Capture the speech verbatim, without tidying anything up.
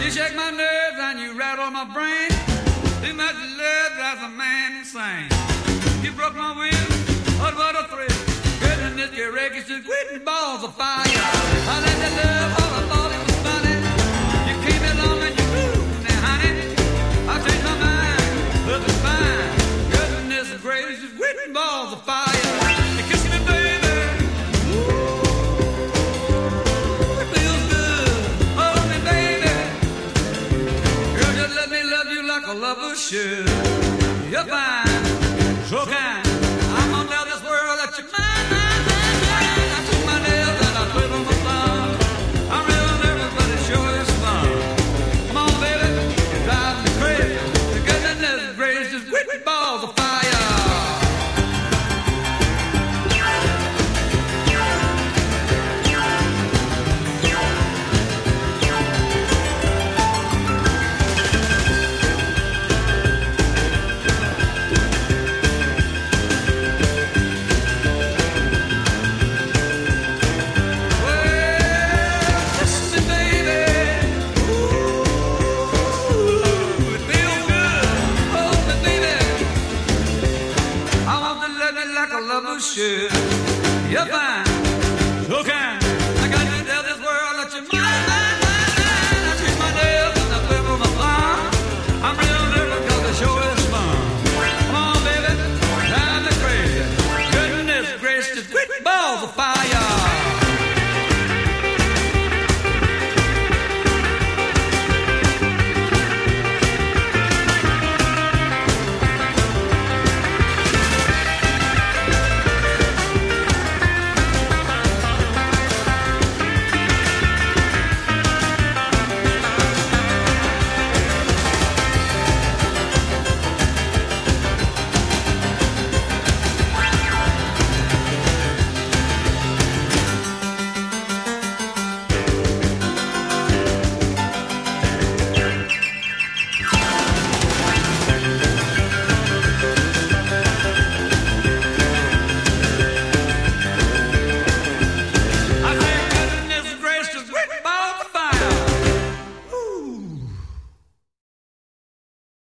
You shake my nerves and you rattle my brain. Too much love drives a man insane. You broke my will, but what a thrill. Goodness, your records just quitting balls of fire. I let that love all I thought it was funny. You came along and you moved now, honey. I changed my mind, love is fine. Goodness gracious, just quitting balls of fire. You kiss me, baby. Ooh, it feels good. Hold me, baby. Girl, just let me love you like a lover should. You're fine.